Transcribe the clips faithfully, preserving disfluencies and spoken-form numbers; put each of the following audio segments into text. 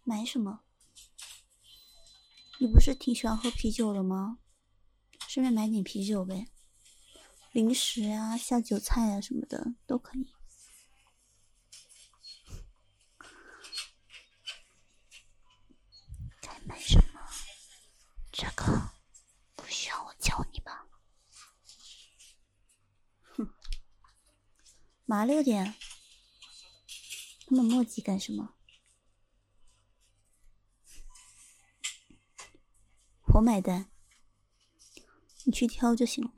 买什么？你不是挺喜欢喝啤酒的吗？顺便买点啤酒呗，零食啊、下酒菜啊什么的都可以。该买什么？这个不需要我教你吧？哼，麻溜点，那么磨叽干什么？我买单，你去挑就行了。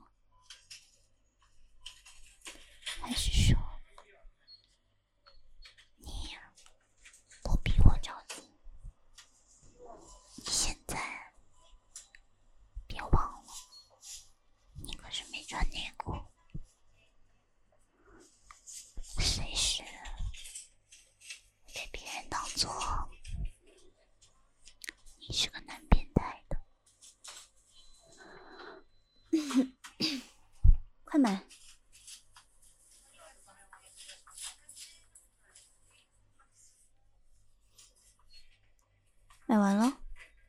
还是说你都比我着急？你现在别忘了，你可是没穿内裤，随时被别人当作你是个男变态的。快买！买完了。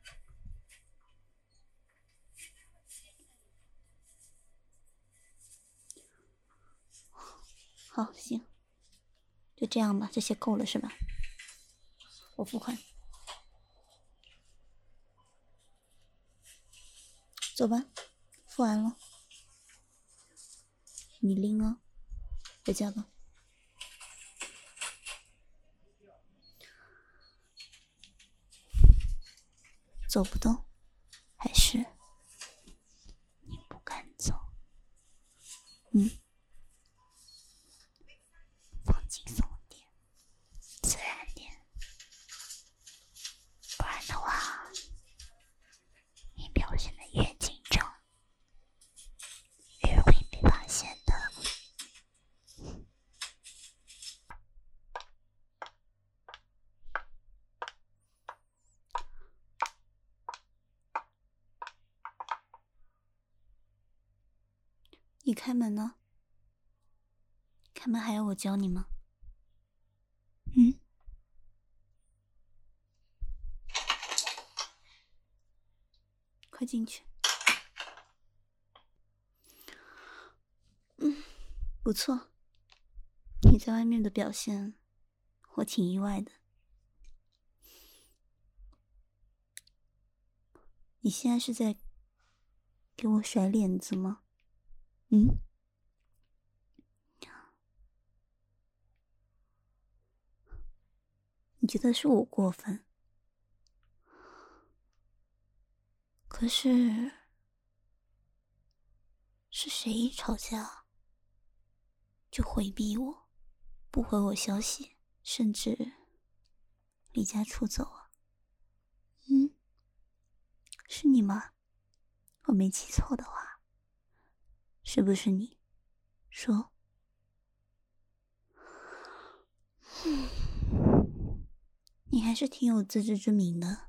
好，行，就这样吧，这些够了是吧？我付款。走吧，付完了。你拎啊，回家吧。走不动，还是你不敢走？嗯，放轻松点，自然点，不然的话，你表现得越紧张，越容易被发现的。你开门呢？开门还要我教你吗？嗯？快进去。嗯，不错。你在外面的表现，我挺意外的。你现在是在给我甩脸子吗？嗯？你觉得是我过分？可是，是谁一吵架就回避我，不回我消息，甚至离家出走啊？嗯？是你吗？我没记错的话，是不是你？说。你还是挺有自知之明的。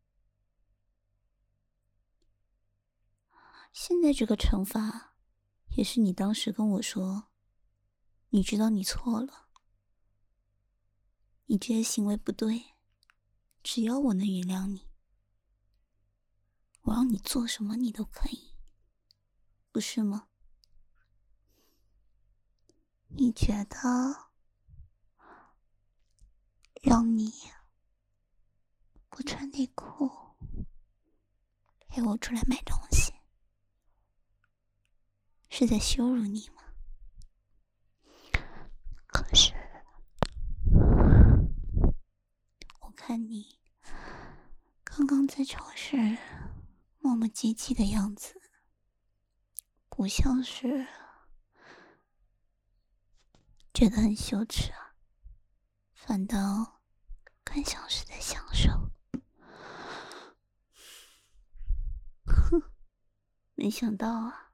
现在这个惩罚，也是你当时跟我说，你知道你错了，你这些行为不对，只要我能原谅你，我让你做什么你都可以，不是吗？你觉得让你不穿内裤陪我出来买东西，是在羞辱你吗？可是我看你刚刚在超市磨磨唧唧的样子，不像是觉得很羞耻啊，反倒更像是在享受。哼，没想到啊，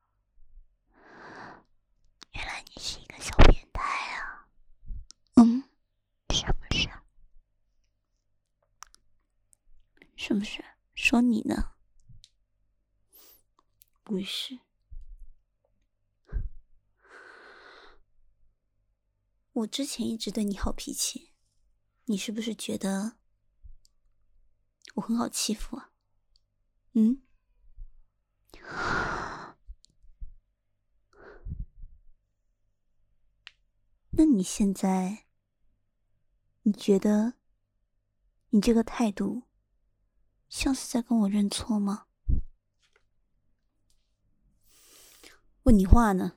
原来你是一个小变态啊。嗯，是不是？是不是？说你呢？不是。我之前一直对你好脾气，你是不是觉得我很好欺负啊？嗯？那你现在，你觉得你这个态度像是在跟我认错吗？问你话呢。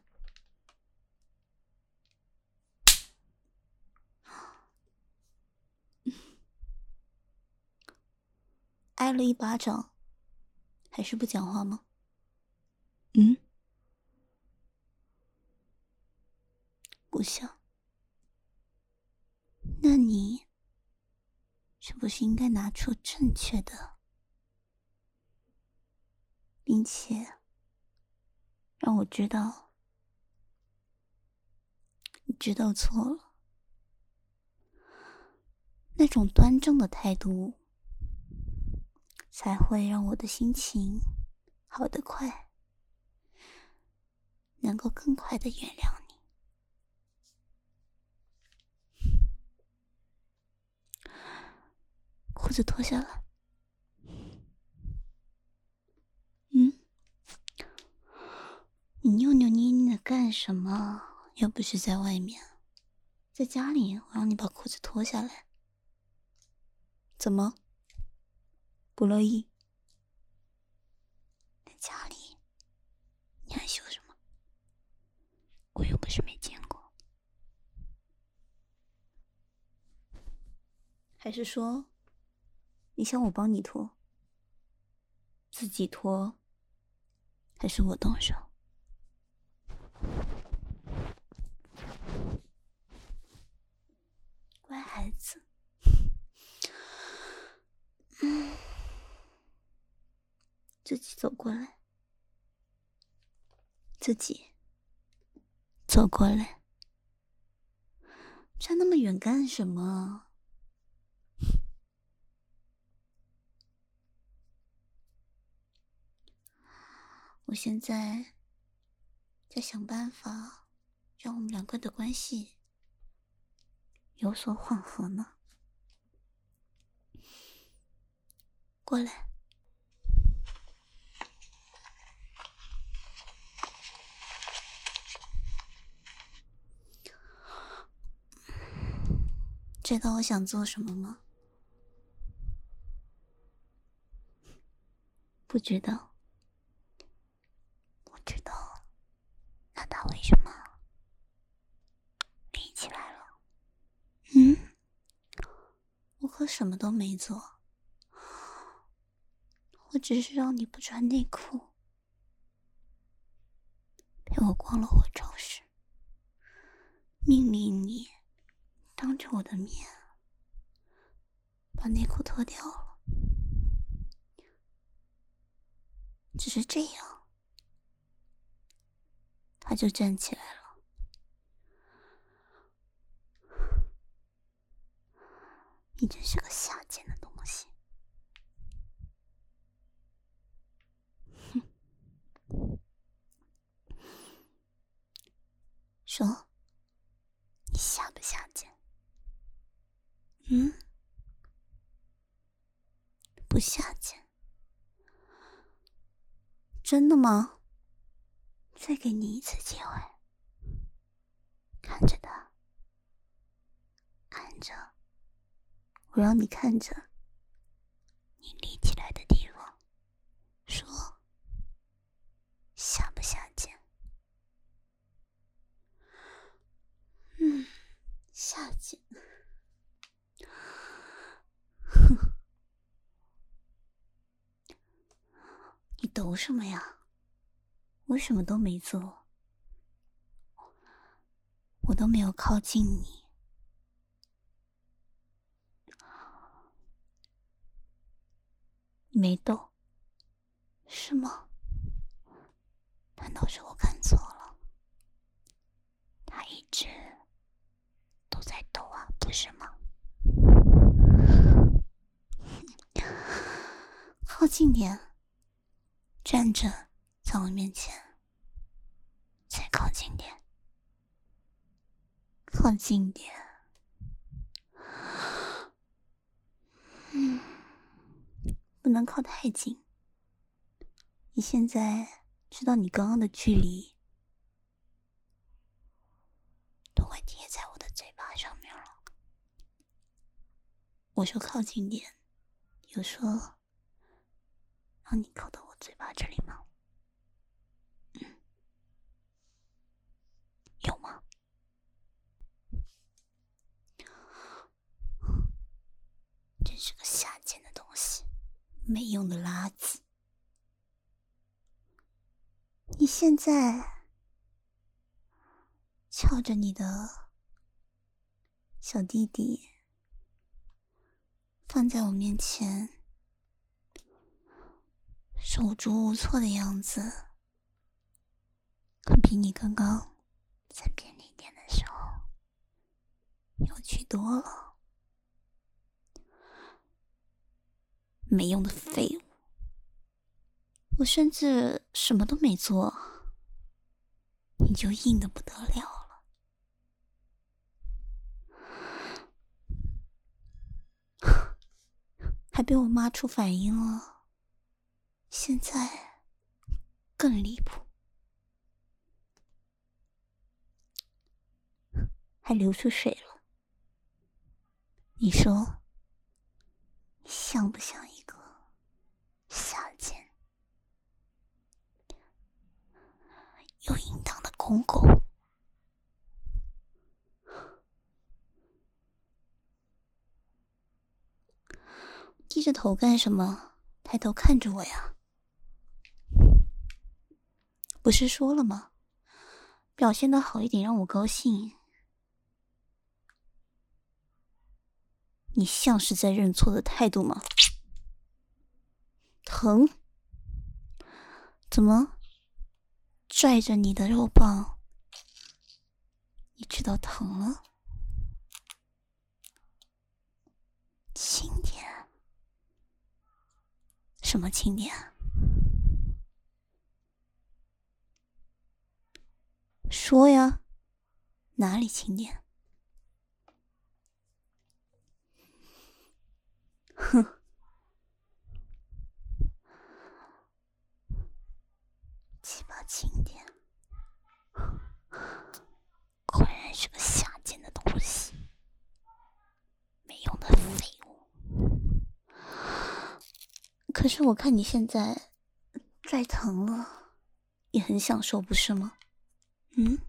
挨了一巴掌，还是不讲话吗？嗯？不想。那你是不是应该拿出正确的，并且让我知道你知道错了？那种端正的态度才会让我的心情好得快，能够更快的原谅你。裤子脱下来。嗯？你扭扭捏捏的干什么？又不是在外面，在家里我让你把裤子脱下来。怎么？不乐意？在家里你害羞什么？我又不是没见过。还是说你想我帮你脱？自己脱还是我动手？乖孩子。嗯，自己走过来，自己走过来。站那么远干什么？我现在在想办法让我们两个的关系有所缓和呢。过来。知道我想做什么吗？不知道。我知道。那他为什么立起来了？嗯？我可什么都没做，我只是让你不穿内裤，陪我逛了会超市，命令你当着我的面把内裤脱掉了。只是这样，他就站起来了。你真是个下贱的东西。哼。说，你下不下贱？嗯？不下贱。真的吗？再给你一次机会。看着他，看着，我让你看着你立起来的地方，说下不下贱？嗯，下贱。哼，你抖什么呀？我什么都没做，我都没有靠近你。你没抖，是吗？难道是我看错了？他一直都在抖啊，不是吗？靠近点，站着在我面前，再靠近点，靠近点。嗯， 不能靠太近。你现在知道你刚刚的距离都快贴在我的嘴巴上面了。我说靠近点，有说让你靠到我嘴巴这里吗？嗯，有吗？真是个下贱的东西，没用的垃圾。你现在翘着你的小弟弟放在我面前，手足无措的样子，可比你刚刚在便利店的时候有趣多了。没用的废物，我甚至什么都没做，你就硬得不得了了。还被我妈出反应了，现在更离谱，还流出水了。你说你像不像一个下贱有淫荡的公狗？低着头干什么？抬头看着我呀！不是说了吗？表现得好一点让我高兴。你像是在认错的态度吗？疼？怎么？拽着你的肉棒，你知道疼了？轻点。什么轻点？说呀，哪里轻点？哼，鸡巴轻点。果然是个下贱的东西，没用的废物。可是我看你现在拽疼了，也很享受，不是吗？嗯？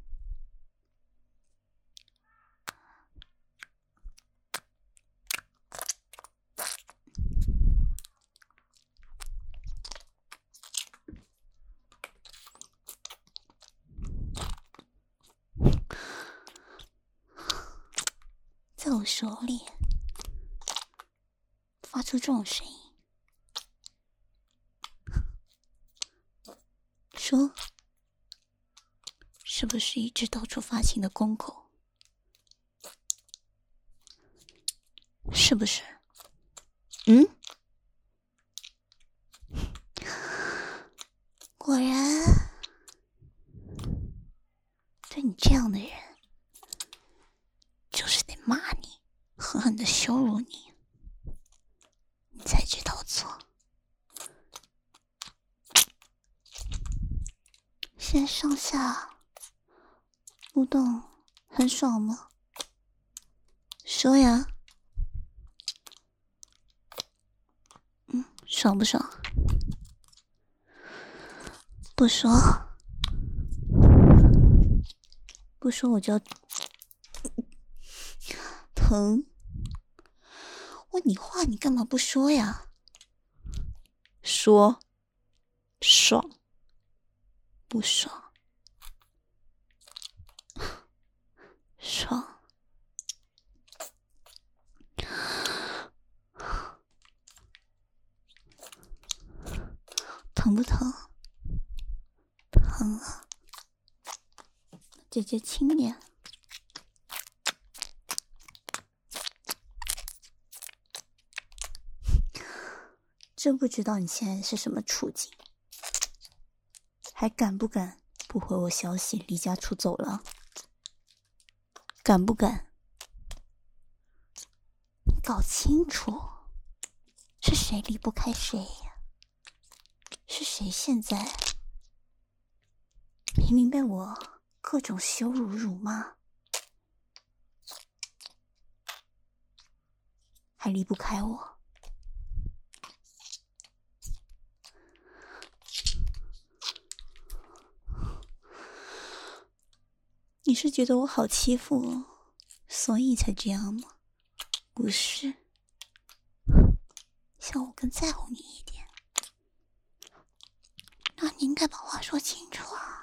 在我手里发出这种声音，说是不是一只到处发情的公狗？是不是？嗯？果然，对你这样的人，就是得骂你，狠狠的羞辱你，你才知道错。现在上下互动很爽吗？说呀。嗯，爽不爽？不说，不说我就要疼。问你话，你干嘛不说呀？说，爽，不爽，爽。疼不疼？疼啊！姐姐轻点。真不知道你现在是什么处境，还敢不敢不回我消息离家出走了？敢不敢？你搞清楚，是谁离不开谁呀？是谁现在明明被我各种羞辱辱骂，还离不开我？你是觉得我好欺负，所以才这样吗？不是，想我更在乎你一点，那你应该把话说清楚啊。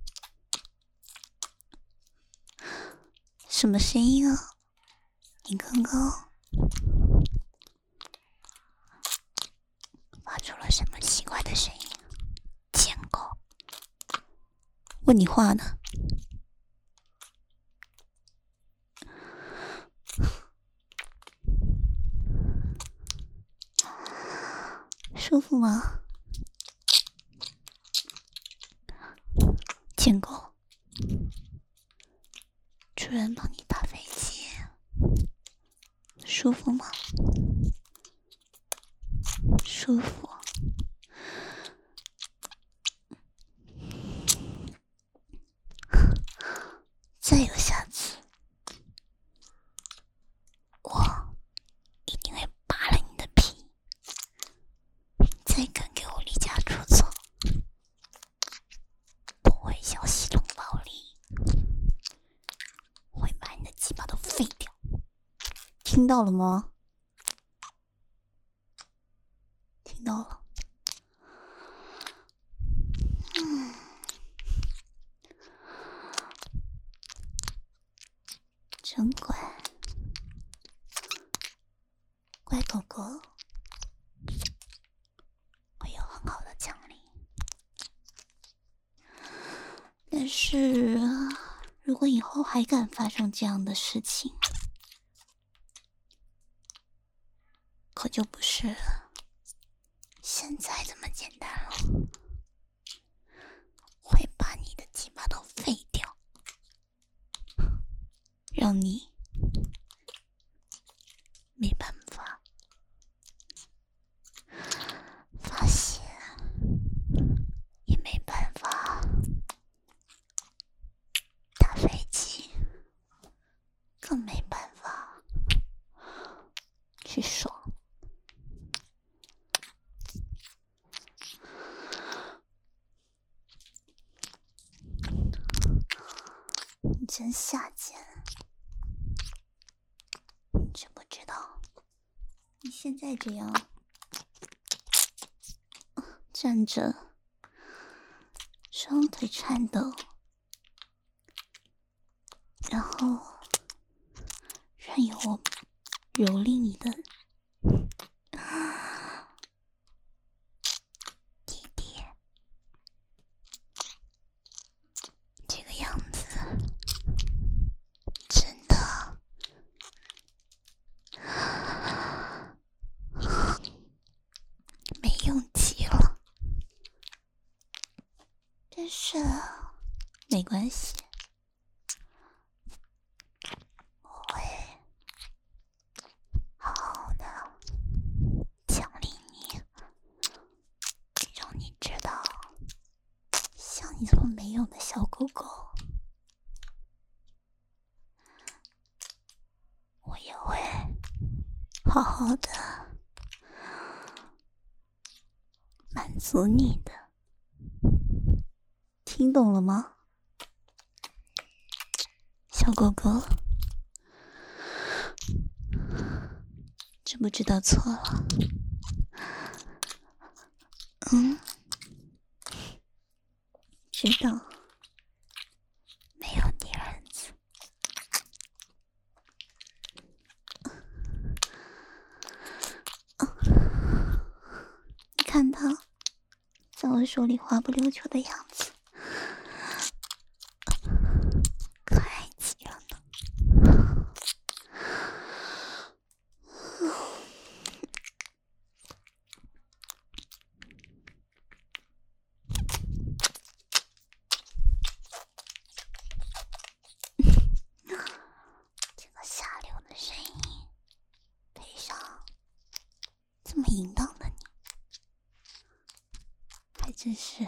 什么声音啊？你刚刚发出了什么奇怪的声音？贱狗！问你话呢。舒服吗？贱狗，主人帮你打飞机，舒服吗？舒服。再有下次，我一定会扒了你的皮。再敢给我离家出走，不会消息冷暴力，会把你的鸡巴都废掉。听到了吗？听到了。嗯，真乖，乖狗狗，会有很好的奖励。但是，如果以后还敢发生这样的事情，可就不是现在这么简单了，会把你的鸡巴都废掉，让你没办法发泄，也没办法打飞机，更没办法去爽。你真下贱！你知不知道，你现在这样站着，双腿颤抖，然后任由我蹂躏你的弟弟，这个样子真的没用极了。但是没关系，我会好好的奖励你，让你知道，像你这么没用的小狗狗，我也会好好的满足你的。听懂了吗，小狗狗？知不知道错了？嗯，知道，没有第二次。你看他在我手里滑不溜秋的样子，可爱极了呢。这个下流的声音，配上这么淫荡真是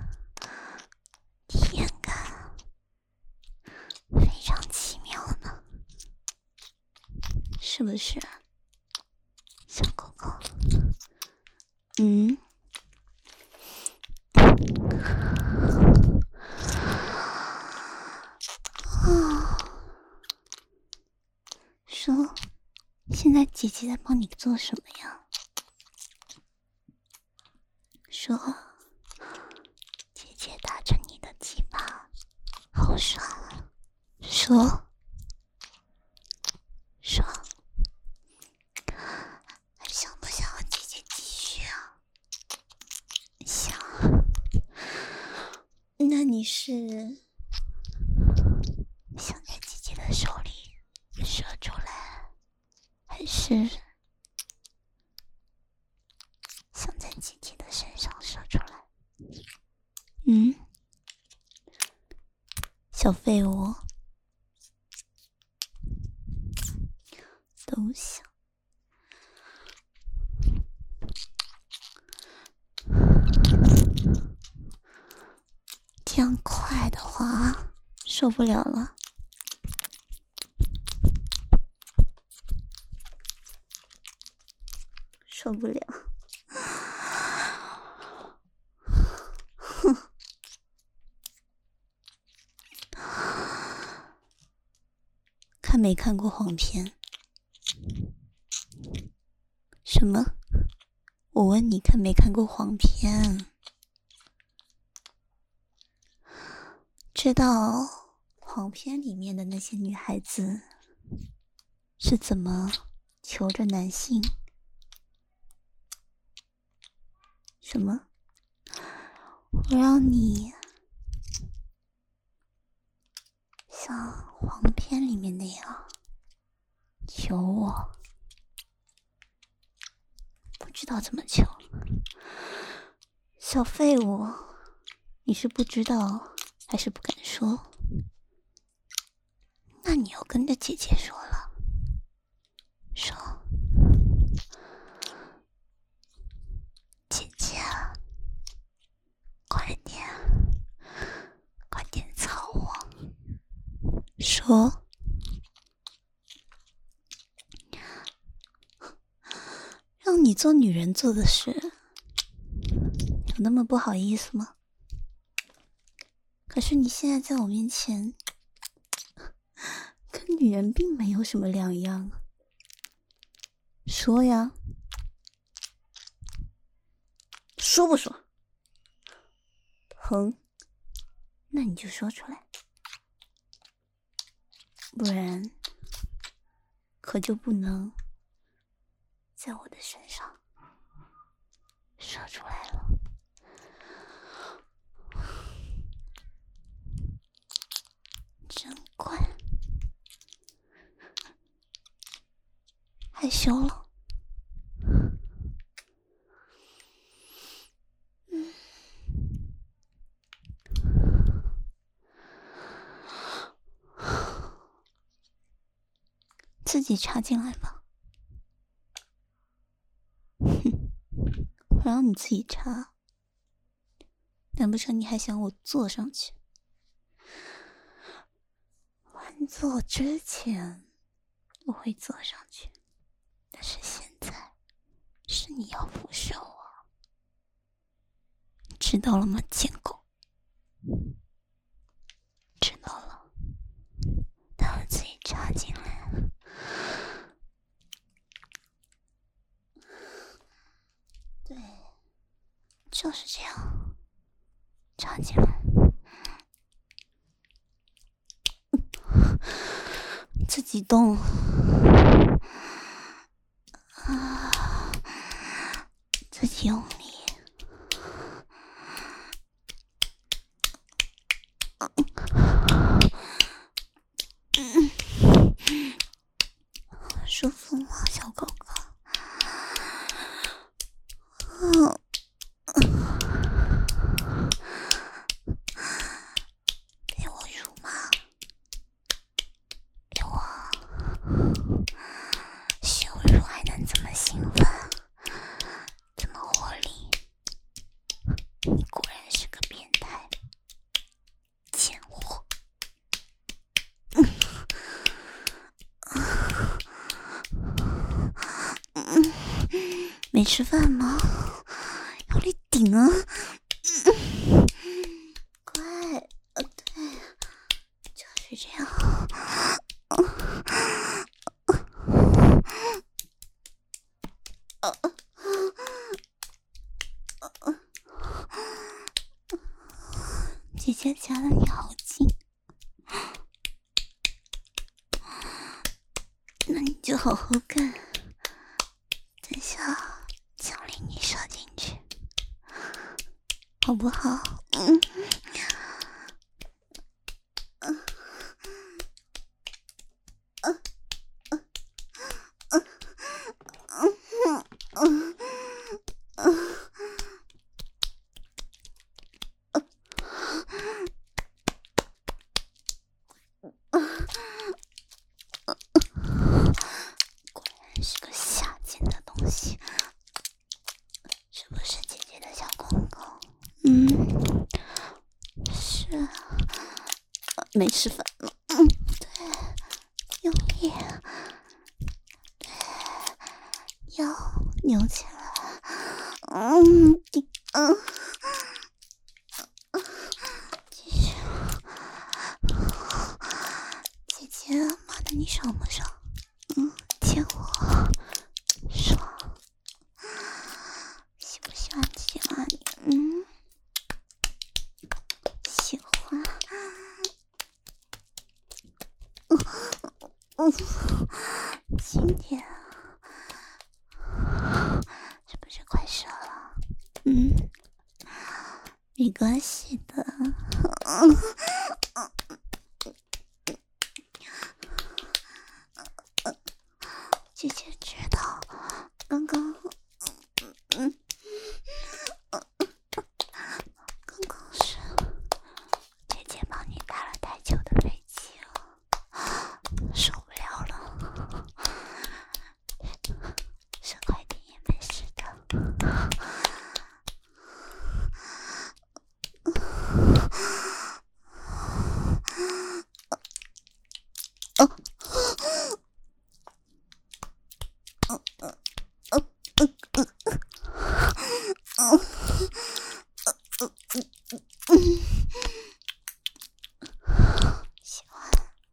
体验感非常奇妙呢，是不是，小狗狗？嗯。啊，说，现在姐姐在帮你做什么呀？说，姐姐打着你的鸡巴，好爽啊！说，说，还想不想和姐姐继续啊？想。那你是想在姐姐的手里射出来，还是想在姐姐的身上射出来？嗯，小废物，都想。这样快的话，受不了了。受不了。哼。看没看过黄片？什么？我问你看没看过黄片？知道黄片里面的那些女孩子是怎么求着男性？什么？我让你像黄片里面那样求我，不知道怎么求。小废物，你是不知道还是不敢说？那你要跟着姐姐说了，说，姐姐，快点，快点操我！说，让你做女人做的事，有那么不好意思吗？可是你现在在我面前，跟女人并没有什么两样。说呀，说不说？疼，那你就说出来，不然可就不能在我的身上射出来了。真乖，害羞了。嗯，自己插进来吧。哼，我让你自己插，难不成你还想我坐上去？玩坐之前我会坐上去，但是现在是你要俯视我，知道了吗，贱狗？知道了，待会自己插进来。对，就是这样，插进来。自己动啊，自己用力。舒服吗，小狗狗？嗯，给我辱骂，给我羞辱，还能怎么兴奋？怎么活力？你果没吃饭吗？用力顶啊！嗯、乖，呃，对，就是这样。呃呃呃呃、姐姐夹得你好紧，那你就好好干。等下奖励你射进去，好不好？嗯。果然是个下贱的东西，是不是姐姐的小公公？嗯，是啊，没吃饭了。嗯，对，用力，对，腰扭起来。嗯，顶，嗯，继续。姐姐，妈的，你爽不爽？嗯，牵我，爽。喜不喜欢亲啊你？嗯，喜欢。嗯嗯，轻点。是不是快射了？嗯，没关系的。嗯。姐姐知道，刚刚，嗯，刚刚是姐姐帮你打了太久的飞机了，受不了了，射快点也没事的。哦。喜欢，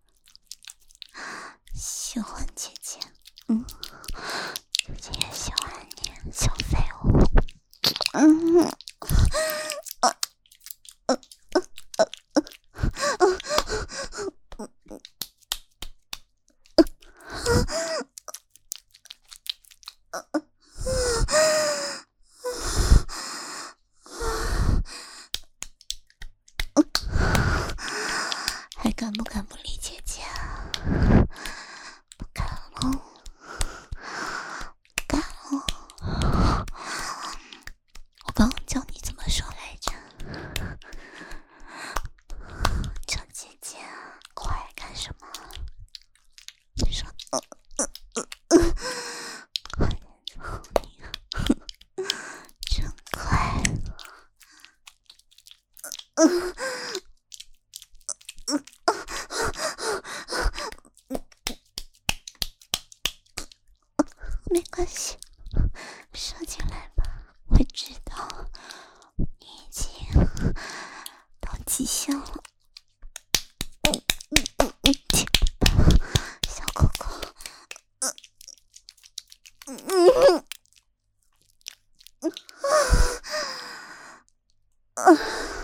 喜欢姐姐，嗯，姐姐也喜欢你，小废物。嗯，啊，呃，呃，呃，呃，还敢不敢不理姐姐啊？不敢了，不敢了。我刚刚叫你怎么说来着？叫姐姐啊，快干什么？你说，呃呃呃呃，快点走你，真快。呃呃没关系，射进来吧，会知道你已经到极限了。嗯嗯嗯嗯，小狗狗，嗯嗯嗯嗯嗯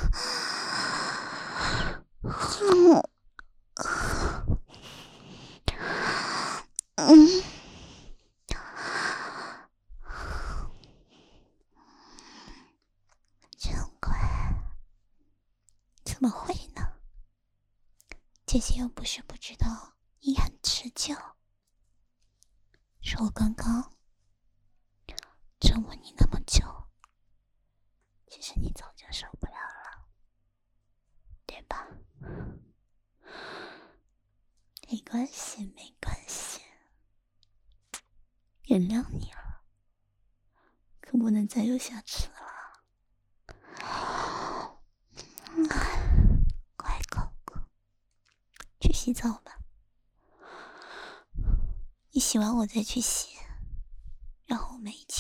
嗯。真乖，怎么会呢？姐姐又不是不知道你很持久，是我刚刚折磨你那么久，其实你早就受不了了，对吧？没关系，没关系，原谅你了，可不能再有下次了。嗯，乖狗狗，去洗澡吧。你洗完我再去洗，然后我们一起。